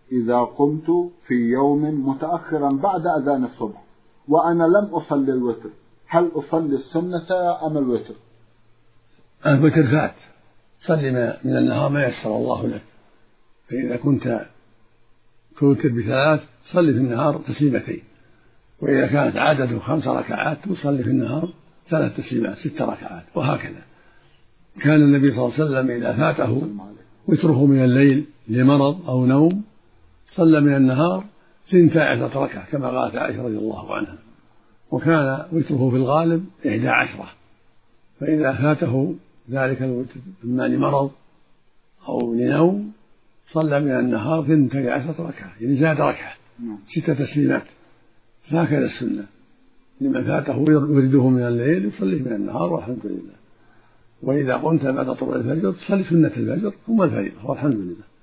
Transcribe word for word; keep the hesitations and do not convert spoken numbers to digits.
إذا قمت في يوم متأخرا بعد أذان الصبح وأنا لم أصلي الوتر، هل أصلي السنة أم الوتر؟ الوتر فات، صلي من النهار ما يسر الله لك. فإذا كنت توتر بثلاث صلي في النهار تسليمتين، وإذا كانت عدده خمس ركعات تصلي في النهار ثلاث تسليمات ست ركعات، وهكذا. كان النبي صلى الله عليه وسلم إذا فاته وتره من الليل لمرض أو نوم صلى من النهار ثنتا عشرة ركعة كما قالت عائشة رضي الله عنها، وكان وتره في الغالب إحدى عشرة. فإذا فاته ذلك الوتر إما لمرض أو لنوم صلى من النهار ثنتا عشرة ركعة، يعني زاد ركعة ست تسليمات. فهكذا السنة، لمن فاته ورده من الليل يصلي من النهار والحمد لله. وإذا قمت بعد طلوع الفجر تصلي سنة الفجر ثم الفريضة والحمد لله.